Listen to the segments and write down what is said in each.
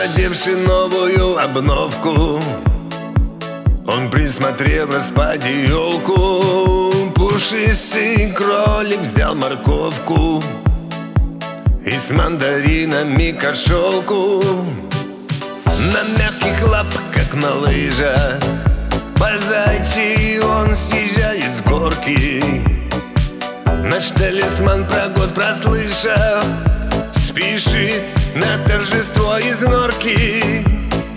надевший новую обновку, он присмотрелся под елку. Пушистый кролик взял морковку и с мандаринами кошелку. На мягких лапах, как на лыжах, по зайчи он съезжает с горки. Наш талисман про год прослышав, спешит на торжество из норки.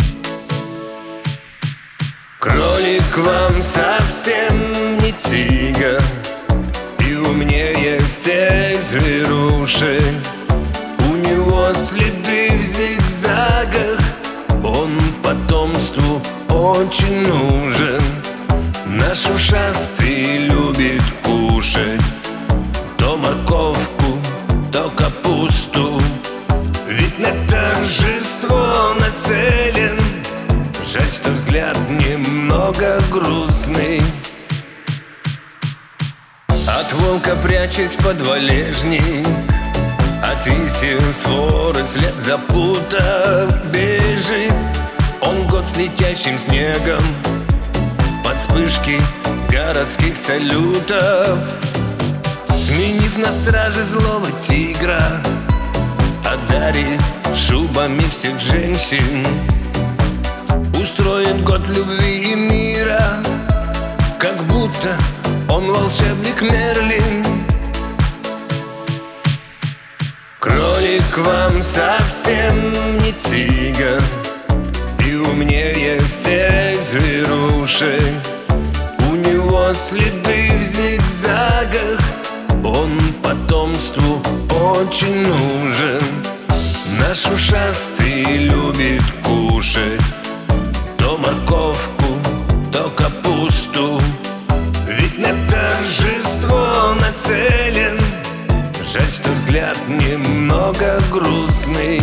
Кролик вам совсем не тигр и умнее всех зверушек. У него следы в зигзагах, он потомству очень нужен. Наш ушастый любит кушать то морковку, то капусту, ведь на торжество нацелен. Жаль, что взгляд немного грустный. От волка прячась под валежник, от висел своры след запутав. Бежит он год с летящим снегом под вспышки городских салютов. Сменив на страже злого тигра, одарит шубами всех женщин. Устроит год любви и мира, как будто он волшебник Мерлин. Кролик вам совсем не тигр и умнее всех зверушек. У него следы в зигзагах, он потомству очень нужен. Наш ушастый любит кушать то морковку, то капусту, ведь на торжество нацелен. Жаль, что взгляд немного грустный.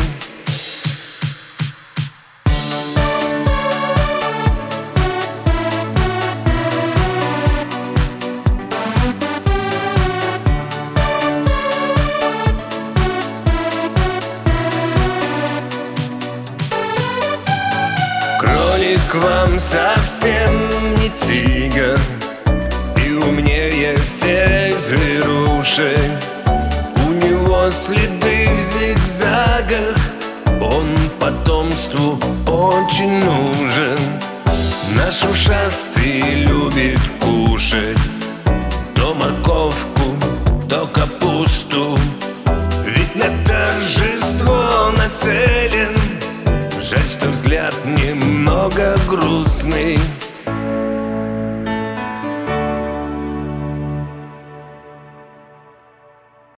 Кролик вам совсем не тигр и умнее всех зверушек. У него следы в зигзагах, он потомству очень нужен. Наш ушастый любит кушать то морковку, то капусту, ведь на торжество нацелен. Жаль, что взгляд немного грустный.